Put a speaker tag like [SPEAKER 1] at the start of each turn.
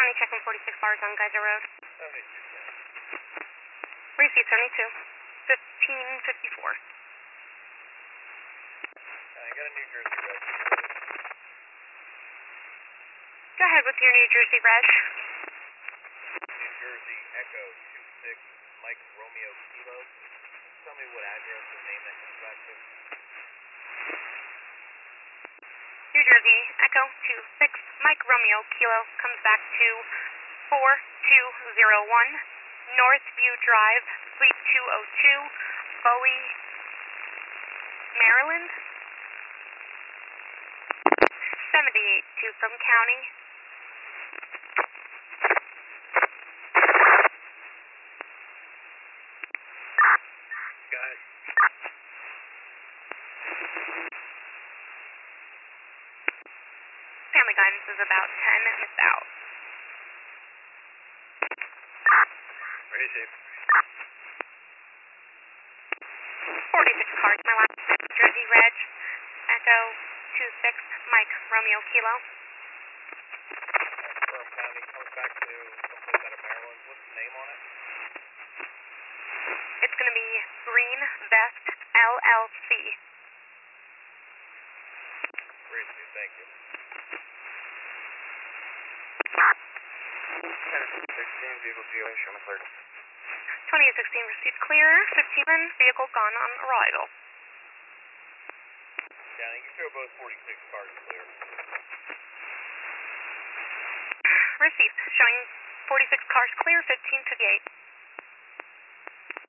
[SPEAKER 1] County checking 46 bars on Geyser Road.
[SPEAKER 2] 72.
[SPEAKER 1] Receipt 72. 1554.
[SPEAKER 2] I got a New Jersey reg.
[SPEAKER 1] Go ahead with your New Jersey reg.
[SPEAKER 2] New Jersey Echo 26 Mike Romeo Kilo. Tell me what address or name that comes back to.
[SPEAKER 1] New Jersey Echo 26 Mike Romeo Kilo comes back to 4201 Northview Drive, Suite 202, Bowie, Maryland. 782 from County.
[SPEAKER 2] Guys.
[SPEAKER 1] Family guidance is about 10 minutes out.
[SPEAKER 2] Receive.
[SPEAKER 1] 46 cars, my last New Jersey reg. Echo 26 Mike Romeo Kilo.
[SPEAKER 2] Confirm County comes back to someplace out of Maryland. What's the name on it?
[SPEAKER 1] It's going to be Green Vest LLC.
[SPEAKER 2] Receive, thank you. 10-16 vehicle GOA, show me clear.
[SPEAKER 1] 2816 received clear. 15 vehicle gone on arrival.
[SPEAKER 2] County, you show both 46 cars clear.
[SPEAKER 1] Received. Showing 46 cars clear. 15 to gate.